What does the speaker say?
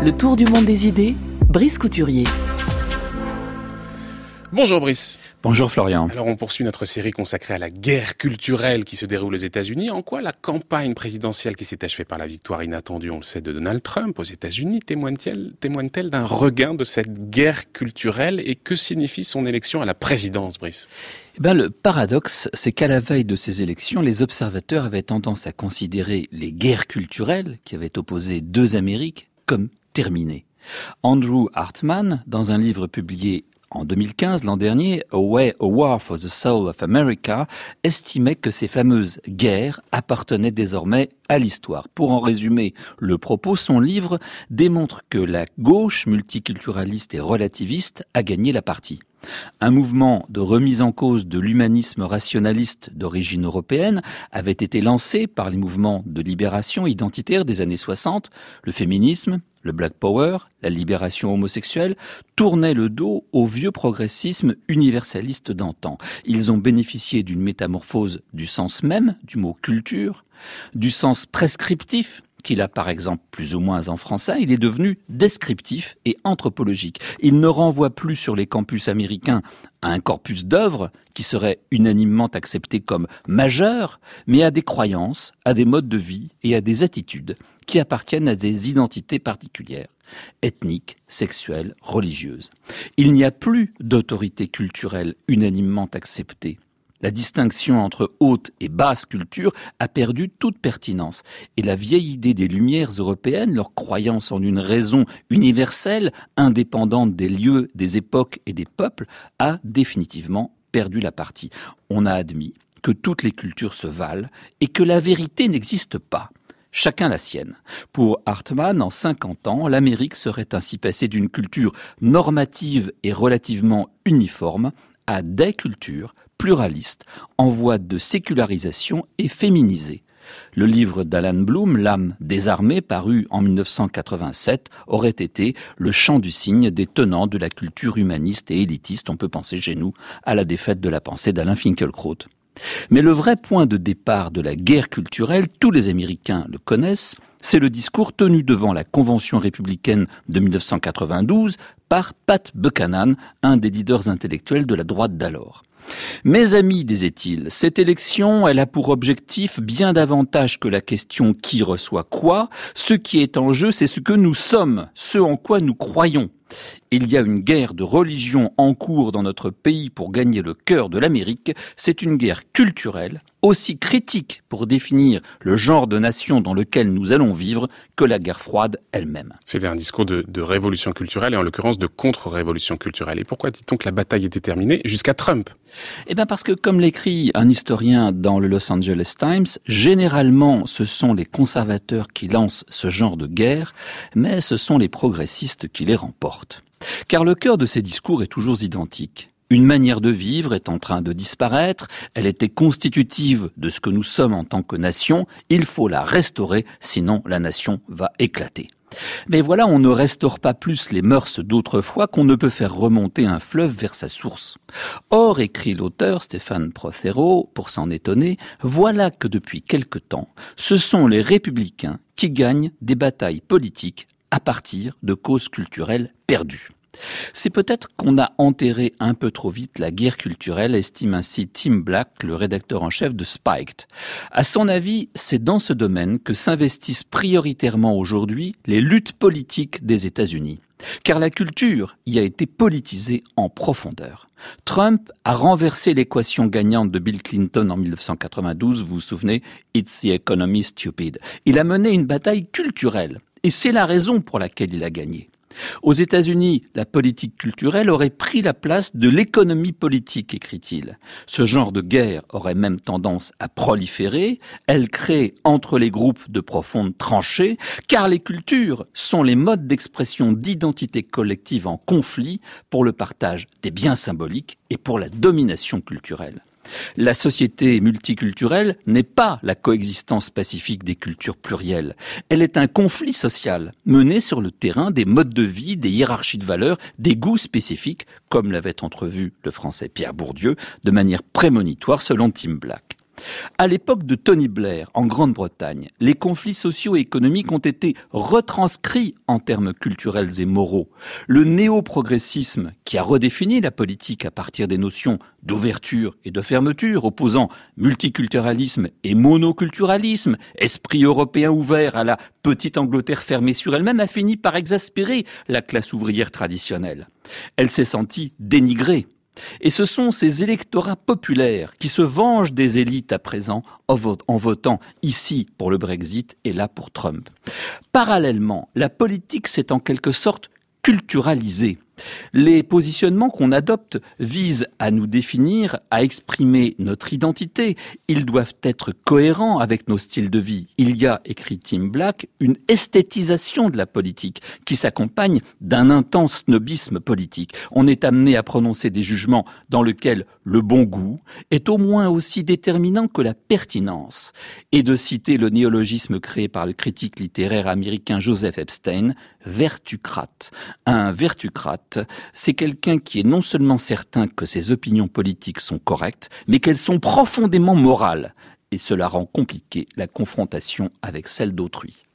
Le tour du monde des idées, Brice Couturier. Bonjour Brice. Bonjour Florian. Alors on poursuit notre série consacrée à la guerre culturelle qui se déroule aux États-Unis. En quoi la campagne présidentielle qui s'est achevée par la victoire inattendue, on le sait, de Donald Trump aux États-Unis témoigne-t-elle d'un regain de cette guerre culturelle et que signifie son élection à la présidence, Brice ? Le paradoxe, c'est qu'à la veille de ces élections, les observateurs avaient tendance à considérer les guerres culturelles qui avaient opposé deux Amériques comme terminées. Andrew Hartman, dans un livre publié en 2015, l'an dernier, A War for the Soul of America, estimait que ces fameuses guerres appartenaient désormais à l'histoire. Pour en résumer le propos, son livre démontre que la gauche multiculturaliste et relativiste a gagné la partie. Un mouvement de remise en cause de l'humanisme rationaliste d'origine européenne avait été lancé par les mouvements de libération identitaire des années 60. Le féminisme, le Black Power, la libération homosexuelle tournaient le dos au vieux progressisme universaliste d'antan. Ils ont bénéficié d'une métamorphose du sens même du mot culture, du sens prescriptif qu'il a par exemple plus ou moins en français, il est devenu descriptif et anthropologique. Il ne renvoie plus sur les campus américains à un corpus d'œuvres qui serait unanimement accepté comme majeur, mais à des croyances, à des modes de vie et à des attitudes qui appartiennent à des identités particulières, ethniques, sexuelles, religieuses. Il n'y a plus d'autorité culturelle unanimement acceptée. La distinction entre haute et basse culture a perdu toute pertinence. Et la vieille idée des Lumières européennes, leur croyance en une raison universelle, indépendante des lieux, des époques et des peuples, a définitivement perdu la partie. On a admis que toutes les cultures se valent et que la vérité n'existe pas. Chacun la sienne. Pour Hartman, en 50 ans, l'Amérique serait ainsi passée d'une culture normative et relativement uniforme à des cultures pluralistes, en voie de sécularisation et féminisée. Le livre d'Alan Bloom, L'âme désarmée, paru en 1987, aurait été le chant du cygne des tenants de la culture humaniste et élitiste. On peut penser chez nous à la défaite de la pensée d'Alain Finkielkraut. Mais le vrai point de départ de la guerre culturelle, tous les Américains le connaissent, c'est le discours tenu devant la Convention républicaine de 1992 par Pat Buchanan, un des leaders intellectuels de la droite d'alors. Mes amis, disait-il, cette élection, elle a pour objectif bien davantage que la question qui reçoit quoi. Ce qui est en jeu, c'est ce que nous sommes, ce en quoi nous croyons. Il y a une guerre de religion en cours dans notre pays pour gagner le cœur de l'Amérique. C'est une guerre culturelle, aussi critique pour définir le genre de nation dans lequel nous allons vivre que la guerre froide elle-même. C'était un discours de révolution culturelle et en l'occurrence de contre-révolution culturelle. Et pourquoi dit-on que la bataille était terminée jusqu'à Trump ? Parce que, comme l'écrit un historien dans le Los Angeles Times, généralement ce sont les conservateurs qui lancent ce genre de guerre, mais ce sont les progressistes qui les remportent. Car le cœur de ces discours est toujours identique. Une manière de vivre est en train de disparaître, elle était constitutive de ce que nous sommes en tant que nation, il faut la restaurer, sinon la nation va éclater. Mais voilà, on ne restaure pas plus les mœurs d'autrefois qu'on ne peut faire remonter un fleuve vers sa source. Or, écrit l'auteur Stéphane Prothero, pour s'en étonner, voilà que depuis quelque temps, ce sont les républicains qui gagnent des batailles politiques à partir de causes culturelles perdues. C'est peut-être qu'on a enterré un peu trop vite la guerre culturelle, estime ainsi Tim Black, le rédacteur en chef de Spiked. À son avis, c'est dans ce domaine que s'investissent prioritairement aujourd'hui les luttes politiques des États-Unis. Car la culture y a été politisée en profondeur. Trump a renversé l'équation gagnante de Bill Clinton en 1992, vous vous souvenez, « It's the economy stupid ». Il a mené une bataille culturelle, et c'est la raison pour laquelle il a gagné. Aux États-Unis, la politique culturelle aurait pris la place de l'économie politique, écrit-il. Ce genre de guerre aurait même tendance à proliférer. Elle crée entre les groupes de profondes tranchées, car les cultures sont les modes d'expression d'identité collective en conflit pour le partage des biens symboliques et pour la domination culturelle. La société multiculturelle n'est pas la coexistence pacifique des cultures plurielles. Elle est un conflit social mené sur le terrain des modes de vie, des hiérarchies de valeurs, des goûts spécifiques, comme l'avait entrevu le français Pierre Bourdieu, de manière prémonitoire selon Tim Black. À l'époque de Tony Blair, en Grande-Bretagne, les conflits sociaux et économiques ont été retranscrits en termes culturels et moraux. Le néo-progressisme, qui a redéfini la politique à partir des notions d'ouverture et de fermeture, opposant multiculturalisme et monoculturalisme, esprit européen ouvert à la petite Angleterre fermée sur elle-même, a fini par exaspérer la classe ouvrière traditionnelle. Elle s'est sentie dénigrée. Et ce sont ces électorats populaires qui se vengent des élites à présent en votant ici pour le Brexit et là pour Trump. Parallèlement, la politique s'est en quelque sorte culturalisée. Les positionnements qu'on adopte visent à nous définir, à exprimer notre identité. Ils doivent être cohérents avec nos styles de vie. Il y a, écrit Tim Black, une esthétisation de la politique qui s'accompagne d'un intense snobisme politique. On est amené à prononcer des jugements dans lesquels le bon goût est au moins aussi déterminant que la pertinence. Et de citer le néologisme créé par le critique littéraire américain Joseph Epstein, vertucrate. Un vertucrate, c'est quelqu'un qui est non seulement certain que ses opinions politiques sont correctes, mais qu'elles sont profondément morales. Et cela rend compliquée la confrontation avec celle d'autrui.